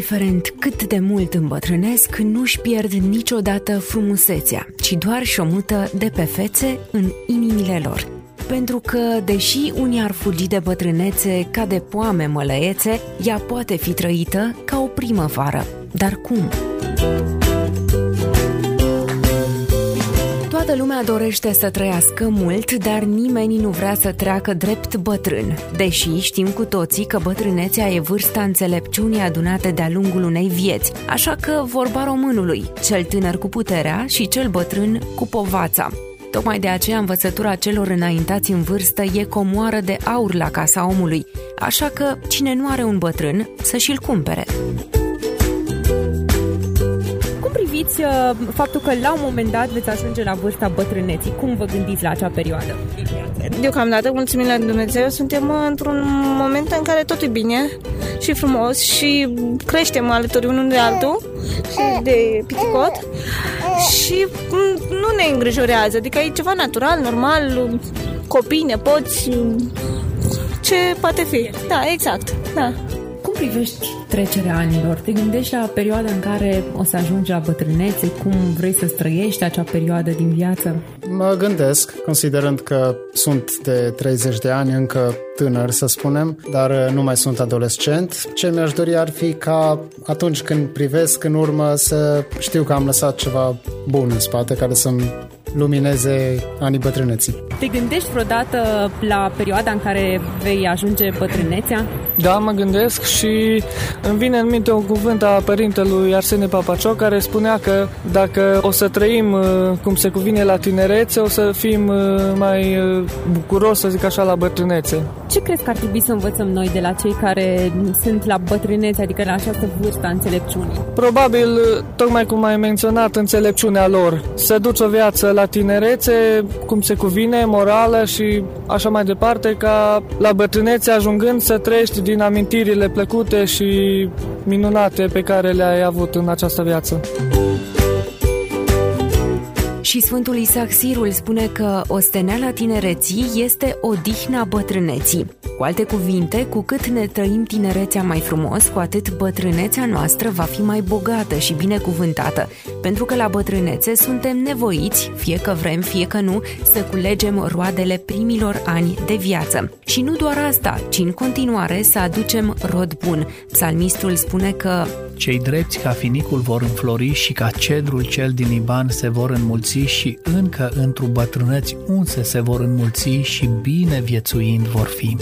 indiferent cât de mult îmbătrânesc, nu-și pierd niciodată frumusețea, ci doar șomută de pe fețe în inimile lor. Pentru că, deși unii ar fugi de bătrânețe ca de poame mălăiețe, ea poate fi trăită ca o primăvară. Dar cum? Toată lumea dorește să trăiască mult, dar nimeni nu vrea să treacă drept bătrân. Deși știm cu toții că bătrânețea e vârsta înțelepciunii adunate de-a lungul unei vieți. Așa că, vorba românului, cel tânăr cu puterea și cel bătrân cu povața. Tocmai de aceea învățătura celor înaintați în vârstă e comoară de aur la casa omului. Așa că, cine nu are un bătrân, să și-l cumpere. Priviți faptul că la un moment dat veți ajunge la vârsta bătrâneții. Cum vă gândiți la acea perioadă? Deocamdată, mulțumim la Dumnezeu, suntem într-un moment în care totul e bine și frumos și creștem alături unul de altul și de piticot și nu ne îngrijorează, adică e ceva natural, normal, copii, nepoți, ce poate fi. Da, exact, da. Cum privești trecerea anilor? Te gândești la perioada în care o să ajungi la bătrânețe? Cum vrei să trăiești acea perioadă din viață? Mă gândesc, considerând că sunt de 30 de ani, încă tânăr, să spunem, dar nu mai sunt adolescent. Ce mi-aș dori ar fi ca atunci când privesc în urmă să știu că am lăsat ceva bun în spate care să-mi lumineze anii bătrâneții. Te gândești vreodată la perioada în care vei ajunge bătrânețea? Da, mă gândesc și îmi vine în minte un cuvânt a părintelui Arsenie Papacioc care spunea că dacă o să trăim cum se cuvine la tinerețe, o să fim mai bucuroși, să zic așa, la bătrânețe. Ce crezi că ar trebui să învățăm noi de la cei care sunt la bătrânețe, adică la această vârstă a înțelepciunii? Probabil, tocmai cum ai menționat, înțelepciunea lor. Să duci o viață la tinerețe, cum se cuvine, morală și așa mai departe, ca la bătrânețe ajungând să trăiești din amintirile plăcute și minunate pe care le-ai avut în această viață. Și Sfântul Isaac Sirul spune că osteneala tinereții este odihna bătrâneții. Cu alte cuvinte, cu cât ne trăim tinerețea mai frumos, cu atât bătrânețea noastră va fi mai bogată și binecuvântată, pentru că la bătrânețe suntem nevoiți, fie că vrem, fie că nu, să culegem roadele primilor ani de viață. Și nu doar asta, ci în continuare să aducem rod bun. Psalmistul spune că cei drepți ca finicul vor înflori și ca cedrul cel din Liban se vor înmulți și încă într-o bătrâneți unse se vor înmulți și bine viețuind vor fi.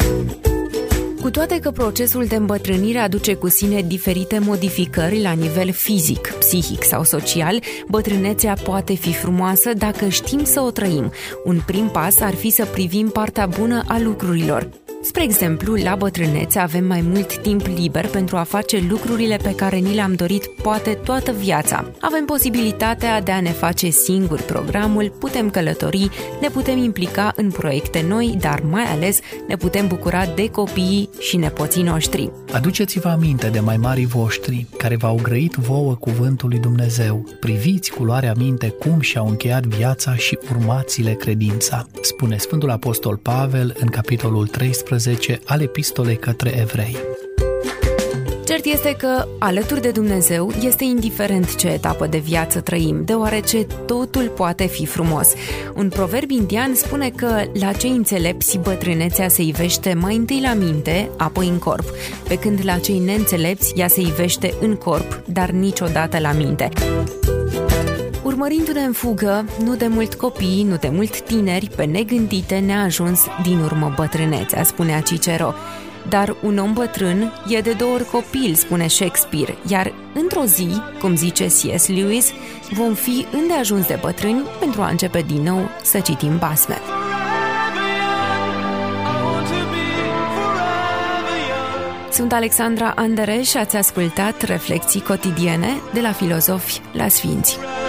Cu toate că procesul de îmbătrânire aduce cu sine diferite modificări la nivel fizic, psihic sau social, bătrânețea poate fi frumoasă dacă știm să o trăim. Un prim pas ar fi să privim partea bună a lucrurilor. Spre exemplu, la bătrânețe avem mai mult timp liber pentru a face lucrurile pe care ni le-am dorit poate toată viața. Avem posibilitatea de a ne face singur programul, putem călători, ne putem implica în proiecte noi, dar mai ales ne putem bucura de copiii și nepoții noștri. Aduceți-vă aminte de mai marii voștri, care v-au grăit vouă cuvântul lui Dumnezeu. Priviți cu luarea minte cum și-au încheiat viața și urmați-le credința, spune Sfântul Apostol Pavel în capitolul 13 al epistolei către evrei. Cert este că, alături de Dumnezeu, este indiferent ce etapă de viață trăim, deoarece totul poate fi frumos. Un proverb indian spune că la cei înțelepți bătrânețea se ivește mai întâi la minte, apoi în corp, pe când la cei neînțelepți ea se ivește în corp, dar niciodată la minte. Urmărindu-ne în fugă, nu de mult copii, nu de mult tineri, pe negândite ne-a ajuns din urmă bătrânețea, spunea Cicero. Dar un om bătrân e de 2 ori copil, spune Shakespeare, iar într-o zi, cum zice C.S. Lewis, vom fi îndeajuns de bătrâni pentru a începe din nou să citim basme. Sunt Alexandra Anderes și ați ascultat Reflexii cotidiene de la Filozofi la Sfinți.